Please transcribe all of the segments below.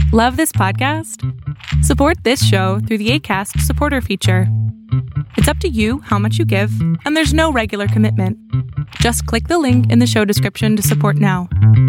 Love this podcast? Support this show through the Acast supporter feature. It's up to you how much you give, and there's no regular commitment. Just click the link in the show description to support now.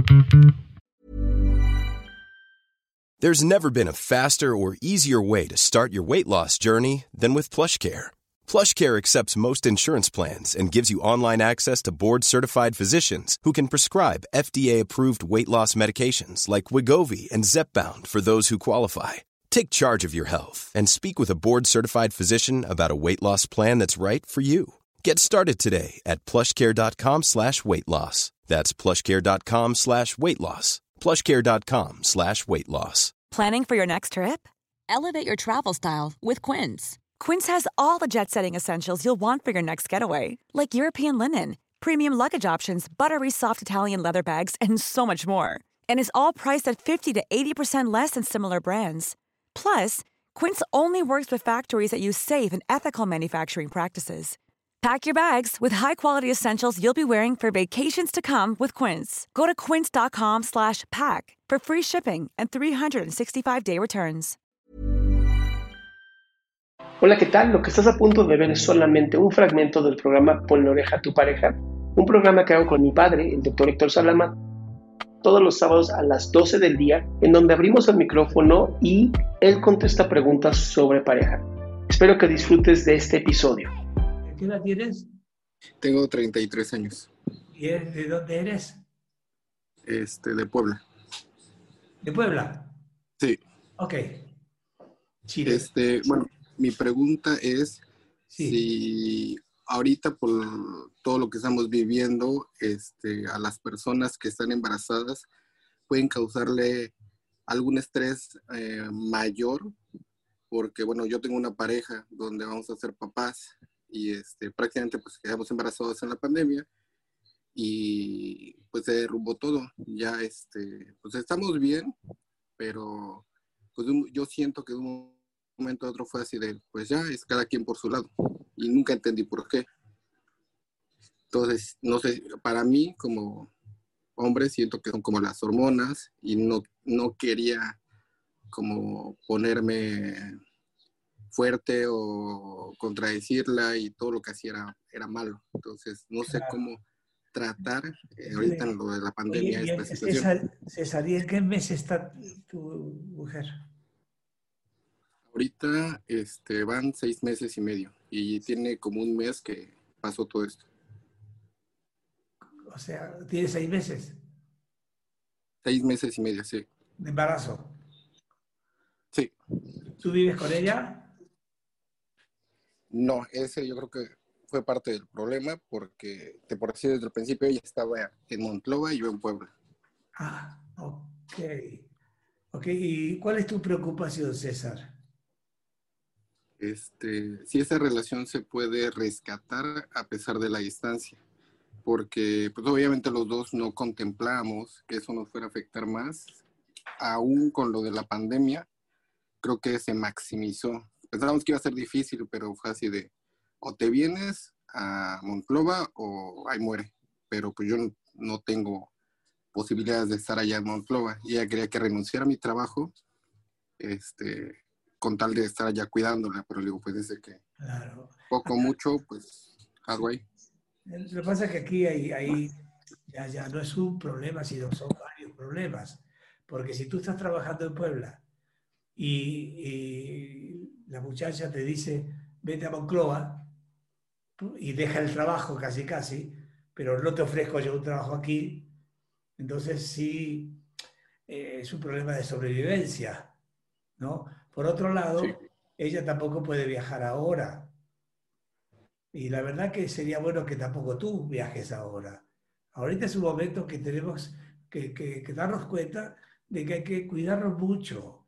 There's never been a faster or easier way to start your weight loss journey than with PlushCare. PlushCare accepts most insurance plans and gives you online access to board-certified physicians who can prescribe FDA-approved weight loss medications like Wegovy and Zepbound for those who qualify. Take charge of your health and speak with a board-certified physician about a weight loss plan that's right for you. Get started today at plushcare.com/weight loss. That's plushcare.com/weight loss. plushcare.com/weight loss. Planning for your next trip? Elevate your travel style with Quince. Quince has all the jet-setting essentials you'll want for your next getaway, like European linen, premium luggage options, buttery soft Italian leather bags, and so much more. And is all priced at 50 to 80% less than similar brands. Plus, Quince only works with factories that use safe and ethical manufacturing practices. Pack your bags with high-quality essentials you'll be wearing for vacations to come with Quince. Go to quince.com/pack for free shipping and 365-day returns. Hola, ¿qué tal? Lo que estás a punto de ver es solamente un fragmento del programa Ponle Oreja a tu Pareja, un programa que hago con mi padre, el doctor Héctor Salama, todos los sábados a las 12 del día, en donde abrimos el micrófono y él contesta preguntas sobre pareja. Espero que disfrutes de este episodio. ¿Qué edad tienes? Tengo 33 años. ¿Y de dónde eres? De Puebla. ¿De Puebla? Sí. Ok. Chile. Bueno, mi pregunta es Sí. si ahorita por todo lo que estamos viviendo, a las personas que están embarazadas pueden causarle algún estrés mayor, porque bueno, yo tengo una pareja donde vamos a ser papás y prácticamente pues quedamos embarazados en la pandemia y pues se derrumbó todo. Ya pues estamos bien, pero pues yo siento que de un momento a otro fue así de, pues ya es cada quien por su lado y nunca entendí por qué. Entonces, no sé, para mí como hombre siento que son como las hormonas y no quería como ponerme fuerte o contradecirla y todo lo que hacía era malo. Entonces, no sé cómo tratar ahorita en lo de la pandemia esta situación. César, ¿y en qué mes está tu mujer? Ahorita van 6 meses y medio y tiene como un mes que pasó todo esto. O sea, ¿tiene 6 meses? 6 meses y medio, sí. ¿De embarazo? Sí. ¿Tú vives con ella? No, ese yo creo que fue parte del problema porque, por decir desde el principio, ella estaba en Monclova y yo en Puebla. Ah, ok. Ok, ¿y cuál es tu preocupación, César? Si esa relación se puede rescatar a pesar de la distancia, porque pues obviamente los dos no contemplamos que eso nos fuera a afectar más, aún con lo de la pandemia, creo que se maximizó. Pensábamos que iba a ser difícil, pero fue así de, o te vienes a Monclova o ahí muere, pero pues yo no tengo posibilidades de estar allá en Monclova, y ella quería que renunciara a mi trabajo, con tal de estar allá cuidándola, pero le digo, pues desde que Claro. poco mucho, pues algo ahí. Lo que pasa es que aquí ya no es un problema, sino son varios problemas. Porque si tú estás trabajando en Puebla y la muchacha te dice, vete a Moncloa y deja el trabajo casi, pero no te ofrezco yo un trabajo aquí, entonces sí es un problema de sobrevivencia, ¿no? Por otro lado, Sí. ella tampoco puede viajar ahora. Y la verdad que sería bueno que tampoco tú viajes ahora. Ahorita es un momento que tenemos que darnos cuenta de que hay que cuidarnos mucho,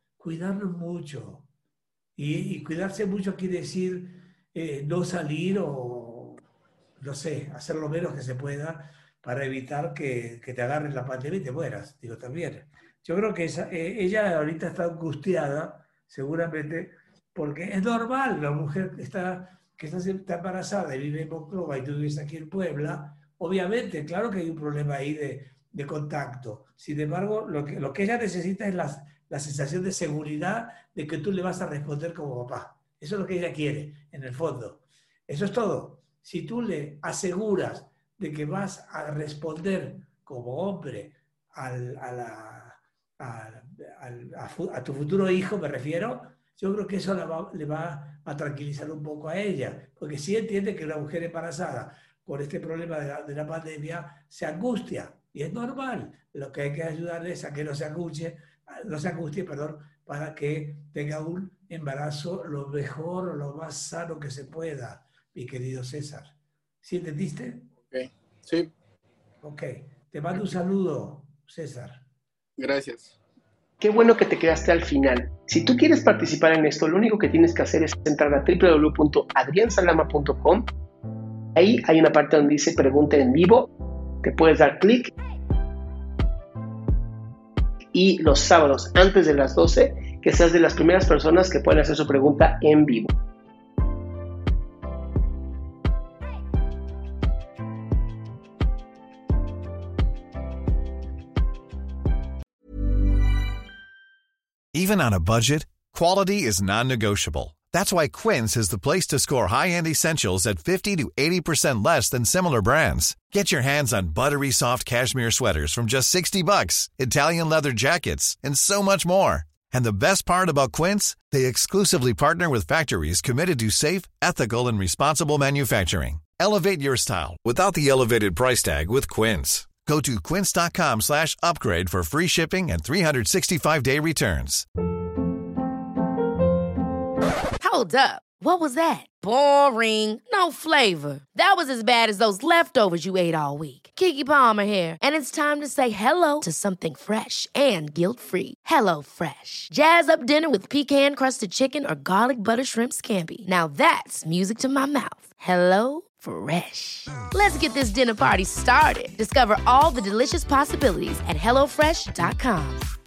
Y cuidarse mucho quiere decir no salir o, no sé, hacer lo menos que se pueda para evitar que te agarren la pandemia y te mueras, digo también. Yo creo que ella ahorita está angustiada, seguramente, porque es normal, la mujer que está embarazada y vive en Monclova y tú vives aquí en Puebla, obviamente, claro que hay un problema ahí de contacto. Sin embargo, lo que ella necesita es la sensación de seguridad de que tú le vas a responder como papá. Eso es lo que ella quiere, en el fondo. Eso es todo. Si tú le aseguras de que vas a responder como hombre a tu futuro hijo, me refiero, yo creo que eso le va a tranquilizar un poco a ella, porque sí entiende que una mujer embarazada por este problema de la pandemia se angustia, y es normal. Lo que hay que ayudarle es a que no se angustie, para que tenga un embarazo lo mejor, lo más sano que se pueda, mi querido César. ¿Sí entendiste? Ok, sí. Ok, te mando un saludo, César. Gracias. Qué bueno que te quedaste al final. Si tú quieres participar en esto, lo único que tienes que hacer es entrar a www.adriansalama.com. Ahí hay una parte donde dice pregunta en vivo. Te puedes dar clic. Y los sábados, antes de las 12, que seas de las primeras personas que pueden hacer su pregunta en vivo. Even on a budget, quality is non-negotiable. That's why Quince is the place to score high-end essentials at 50 to 80% less than similar brands. Get your hands on buttery soft cashmere sweaters from just $60, Italian leather jackets, and so much more. And the best part about Quince, they exclusively partner with factories committed to safe, ethical, and responsible manufacturing. Elevate your style without the elevated price tag with Quince. Go to quince.com/upgrade for free shipping and 365-day returns. Hold up. What was that? Boring. No flavor. That was as bad as those leftovers you ate all week. Keke Palmer here, and it's time to say hello to something fresh and guilt-free. Hello Fresh. Jazz up dinner with pecan-crusted chicken or garlic butter shrimp scampi. Now that's music to my mouth. Hello Fresh. Let's get this dinner party started. Discover all the delicious possibilities at HelloFresh.com.